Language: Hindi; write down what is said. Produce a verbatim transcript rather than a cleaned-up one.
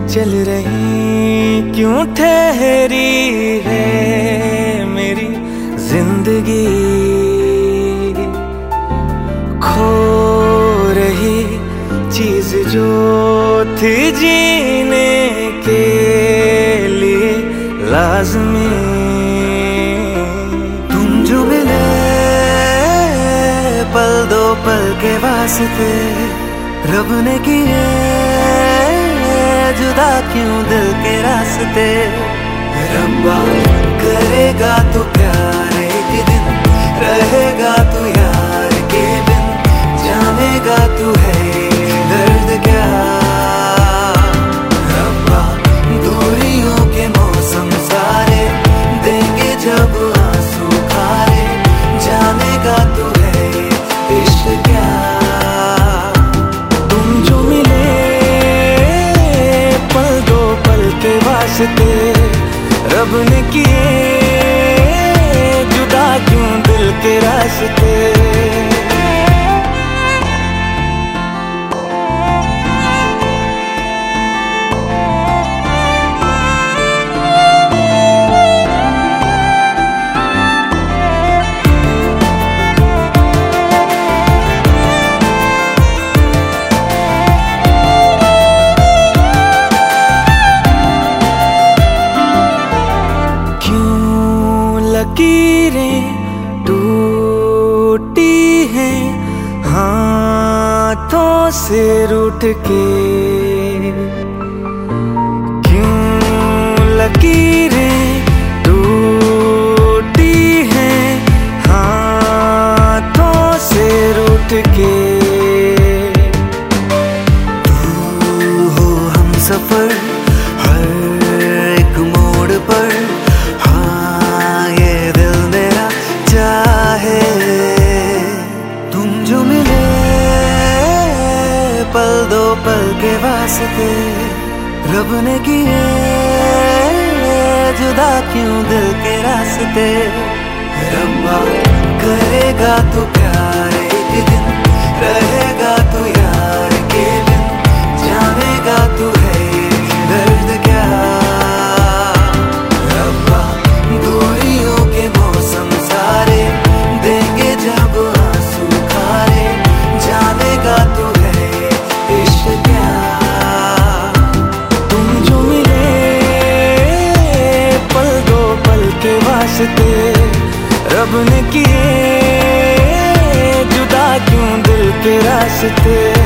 चल रही क्यों ठहरी है मेरी जिंदगी, खो रही चीज जो थी जीने के लिए लाज़मी। तुम जो मिले पल दो पल के वास्ते, रब ने किए जुदा क्यों दिल के रास्ते। रब्बा करेगा तो प्यार एक दिन, रहेगा तू यार के बिन, जानेगा तू है दर्द क्या। रब्बा दूरियों के मौसम सारे देंगे जब आंसू खारे, जानेगा तू है इश्क क्या। तुम जो मिले पल दो पल के वास्ते, रब ने किए जुदा क्यों दिल के रास्ते। लकीरें टूटी हैं हाथों से रूठ के, क्यों लकीरें टूटी हैं हाथों से रूठ के। तू हो हम सफर हर एक मोड़ पर, पल दो पल के वास्ते, रब ने किए जुदा क्यों दिल के रास्ते। रब्बा करेगा तू प्यार एक दिन, रहेगा तू यार के बिन, जानेगा तू है दर्द क्या। रब्बा दूरियों के मौसम सारे देंगे जब आंसू खारे, जानेगा तू क्या। तुम जो मिले पल दो पल के वास्ते, रब ने किए जुदा क्यों दिल के रास्ते।